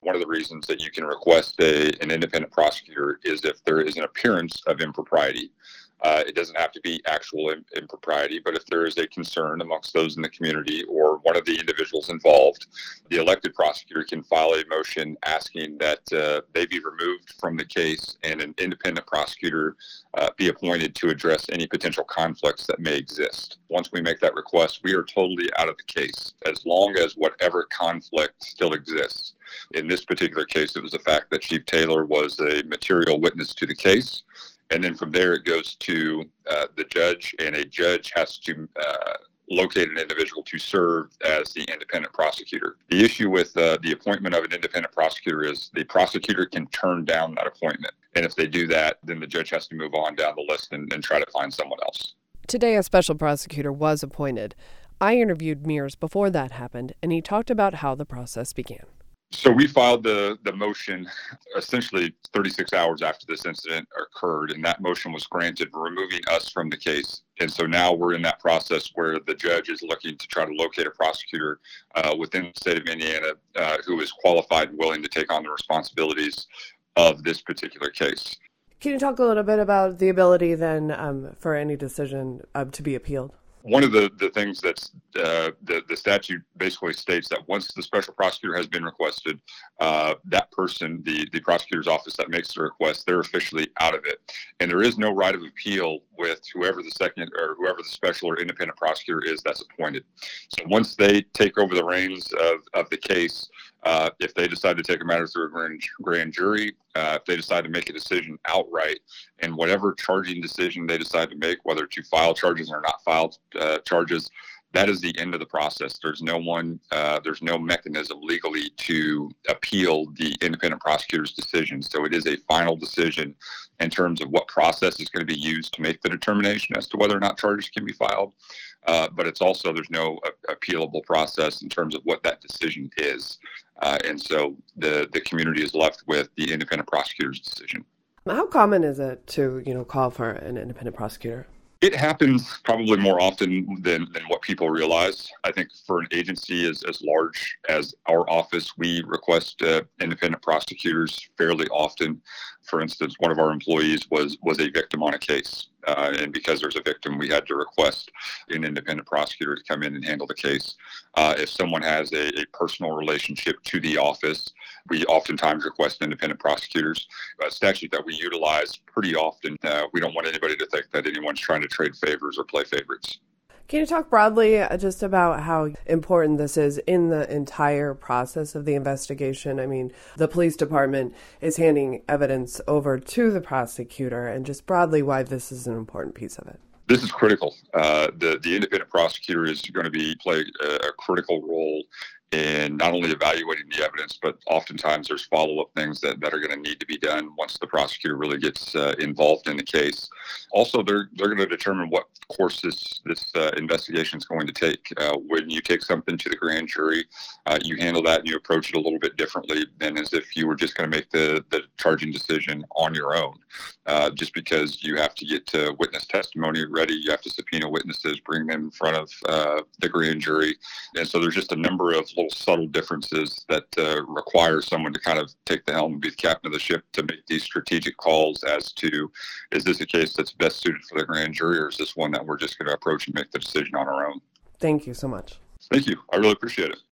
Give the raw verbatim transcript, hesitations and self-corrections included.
one of the reasons that you can request a, an independent prosecutor is if there is an appearance of impropriety. Uh, it doesn't have to be actual im- impropriety, but if there is a concern amongst those in the community or one of the individuals involved, the elected prosecutor can file a motion asking that uh, they be removed from the case and an independent prosecutor uh, be appointed to address any potential conflicts that may exist. Once we make that request, we are totally out of the case, as long as whatever conflict still exists. In this particular case, it was the fact that Chief Taylor was a material witness to the case. And then from there, it goes to uh, the judge, and a judge has to uh, locate an individual to serve as the independent prosecutor. The issue with uh, the appointment of an independent prosecutor is the prosecutor can turn down that appointment. And if they do that, then the judge has to move on down the list and, and try to find someone else. Today, a special prosecutor was appointed. I interviewed Mears before that happened, and he talked about how the process began. So we filed the, the motion essentially thirty-six hours after this incident occurred, and that motion was granted, removing us from the case. And so now we're in that process where the judge is looking to try to locate a prosecutor uh, within the state of Indiana uh, who is qualified and willing to take on the responsibilities of this particular case. Can you talk a little bit about the ability then um, for any decision uh, to be appealed? One of the, the things that's uh, the, the statute basically states that once the special prosecutor has been requested, uh, that person, the, the prosecutor's office that makes the request, they're officially out of it. And there is no right of appeal with whoever the second or whoever the special or independent prosecutor is that's appointed. So once they take over the reins of, of the case, uh, if they decide to take a matter through a grand, grand jury, uh, if they decide to make a decision outright, and whatever charging decision they decide to make, whether to file charges or not file uh, charges, that is the end of the process. There's no one, uh, there's no mechanism legally to appeal the independent prosecutor's decision. So it is a final decision in terms of what process is going to be used to make the determination as to whether or not charges can be filed. Uh, but it's also, there's no uh, appealable process in terms of what that decision is. Uh, and so the, the community is left with the independent prosecutor's decision. How common is it to, you know, call for an independent prosecutor? It happens probably more often than, than what people realize. I think for an agency as, as large as our office, we request uh, independent prosecutors fairly often. For instance, one of our employees was was a victim on a case. Uh, and because there's a victim, we had to request an independent prosecutor to come in and handle the case. Uh, if someone has a, a personal relationship to the office, we oftentimes request independent prosecutors. A statute that we utilize pretty often. Uh, we don't want anybody to think that anyone's trying to trade favors or play favorites. Can you talk broadly just about how important this is in the entire process of the investigation? I mean, the police department is handing evidence over to the prosecutor, and just broadly why this is an important piece of it. This is critical. Uh, the, the independent prosecutor is going to be play a, a critical role in not only evaluating the evidence, but oftentimes there's follow-up things that, that are going to need to be done once the prosecutor really gets uh, involved in the case. Also, they're they're going to determine what course this, this uh, investigation is going to take. Uh, when you take something to the grand jury, uh, you handle that and you approach it a little bit differently than as if you were just going to make the, the charging decision on your own. Uh, just because you have to get to witness testimony ready, you have to subpoena witnesses, bring them in front of uh, the grand jury. And so there's just a number of little subtle differences that uh, require someone to kind of take the helm and be the captain of the ship to make these strategic calls as to, is this a case that's best suited for the grand jury, or is this one that we're just going to approach and make the decision on our own? Thank you so much. Thank you. I really appreciate it.